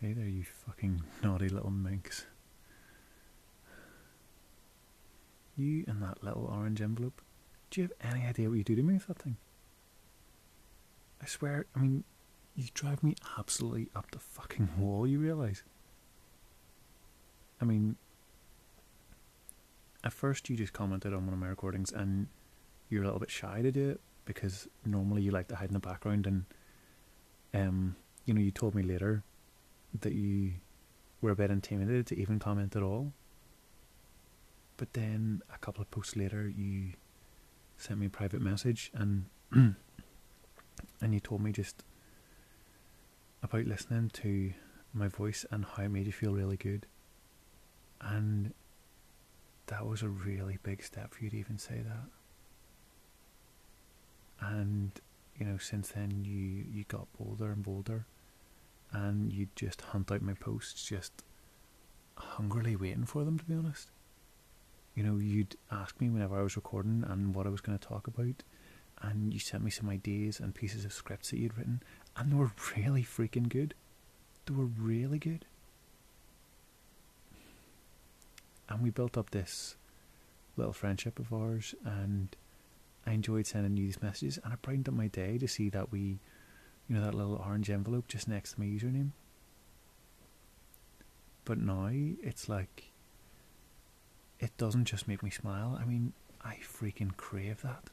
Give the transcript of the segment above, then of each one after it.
Hey there, you fucking naughty little minx. You and that little orange envelope. Do you have any idea what you do to me with that thing? I swear, I mean, you drive me absolutely up the fucking wall, you realise? I mean, at first you just commented on one of my recordings and you're a little bit shy to do it because normally you like to hide in the background, and you told me later that you were a bit intimidated to even comment at all. But then a couple of posts later you sent me a private message and and you told me just about listening to my voice and how it made you feel really good. And that was a really big step for you to even say that. And since then you got bolder and bolder, and you'd just hunt out my posts, just hungrily waiting for them, to be honest. You'd ask me whenever I was recording and what I was going to talk about, and you sent me some ideas and pieces of scripts that you'd written, and they were really freaking good. They were really good. And we built up this little friendship of ours, and I enjoyed sending you these messages, and it brightened up my day to see that that little orange envelope just next to my username. But now it's like, it doesn't just make me smile. I mean, I freaking crave that.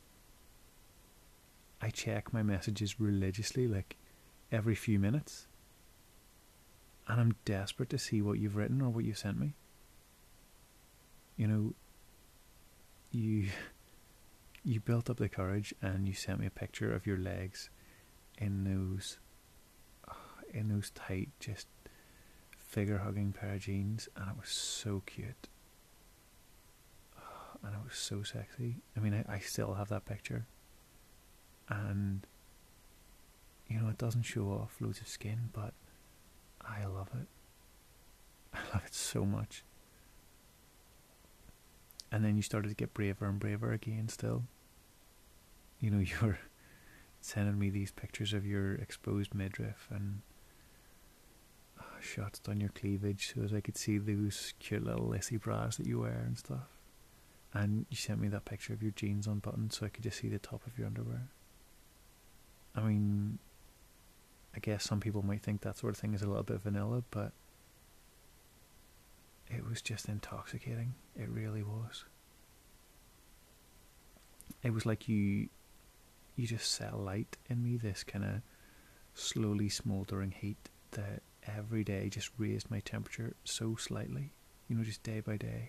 I check my messages religiously, like every few minutes, and I'm desperate to see what you've written or what you've sent me. You built up the courage and you sent me a picture of your legs in those tight, just figure hugging pair of jeans, and it was so cute. And it was so sexy. I mean, I still have that picture, and it doesn't show off loads of skin, but I love it. I love it so much. And then you started to get braver and braver again still. You were sending me these pictures of your exposed midriff and shots down your cleavage so as I could see those cute little lacy bras that you wear and stuff. And you sent me that picture of your jeans unbuttoned so I could just see the top of your underwear. I mean, I guess some people might think that sort of thing is a little bit vanilla, but it was just intoxicating. It really was. It was like you just set a light in me, this kind of slowly smouldering heat that every day just raised my temperature so slightly, just day by day.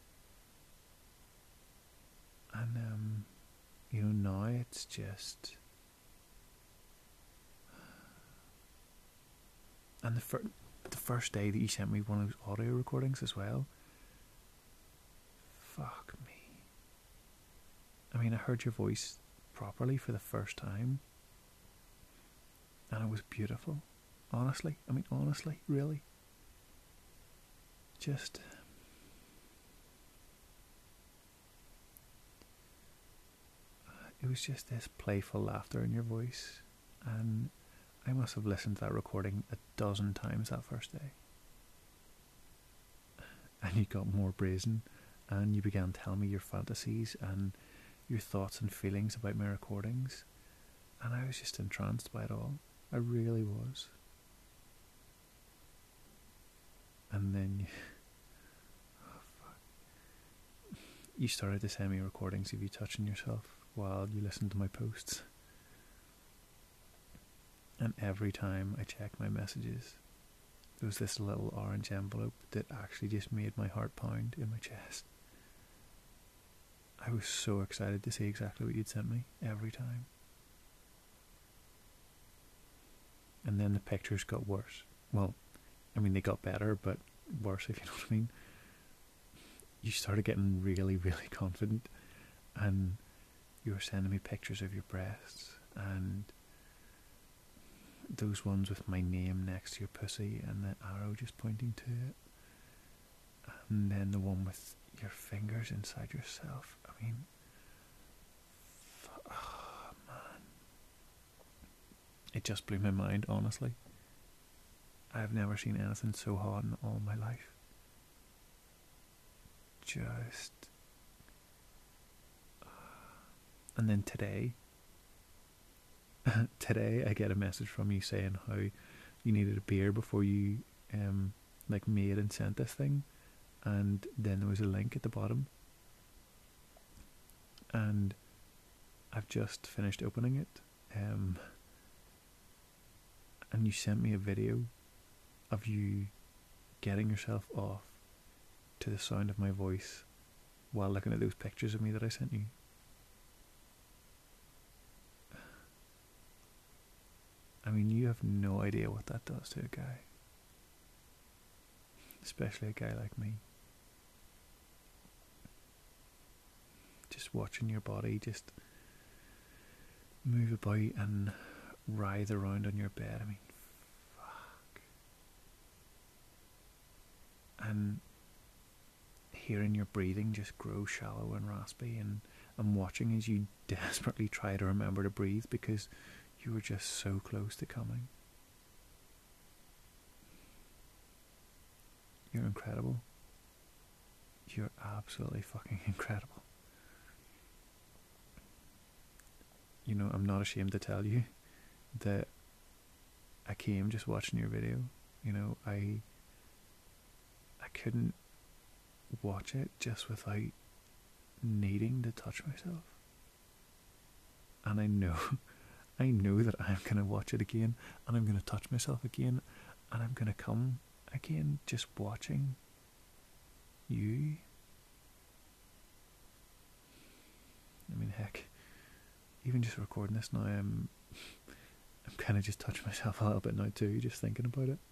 And now it's just, and the first day that you sent me one of those audio recordings as well, fuck me. I mean, I heard your voice properly for the first time, and it was beautiful. Honestly, really. Just, it was just this playful laughter in your voice, and I must have listened to that recording 12 times that first day. And you got more brazen, and you began telling me your fantasies and your thoughts and feelings about my recordings, and I was just entranced by it all. I really was. And then you started to send me recordings of you touching yourself while you listened to my posts. And every time I checked my messages, there was this little orange envelope that actually just made my heart pound in my chest. I was so excited to see exactly what you'd sent me every time. And then the pictures got worse. Well, I mean, they got better, but worse, if you know what I mean. You started getting really, really confident, and you were sending me pictures of your breasts, and those ones with my name next to your pussy and the arrow just pointing to it, and then the one with your fingers inside yourself. I mean, oh man, it just blew my mind, honestly. I've never seen anything so hot in all my life. Just. And then today, I get a message from you saying how you needed a beer before you like made and sent this thing, and then there was a link at the bottom, and I've just finished opening it, and you sent me a video of you getting yourself off to the sound of my voice while looking at those pictures of me that I sent you. I mean, you have no idea what that does to a guy. Especially a guy like me. Just watching your body just move about and writhe around on your bed. I mean, fuck. And hearing your breathing just grow shallow and raspy, and I'm watching as you desperately try to remember to breathe because you were just so close to coming. You're incredible. You're absolutely fucking incredible. You know, I'm not ashamed to tell you that I came just watching your video. You know, I couldn't watch it just without needing to touch myself. And I know that I'm going to watch it again, and I'm going to touch myself again, and I'm going to come again just watching you. I mean, heck, even just recording this now, I'm kind of just touching myself a little bit now too, just thinking about it.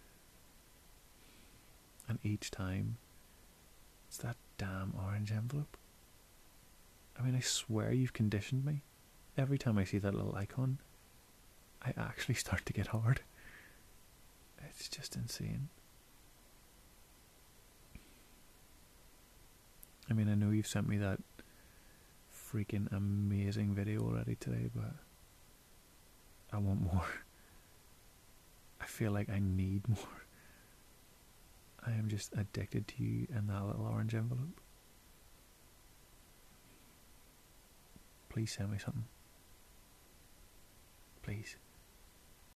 And each time, it's that damn orange envelope. I mean, I swear you've conditioned me. Every time I see that little icon, I actually start to get hard. It's just insane. I mean, I know you've sent me that freaking amazing video already today, but I want more. I feel like I need more. I am just addicted to you and that little orange envelope. Please send me something. Please.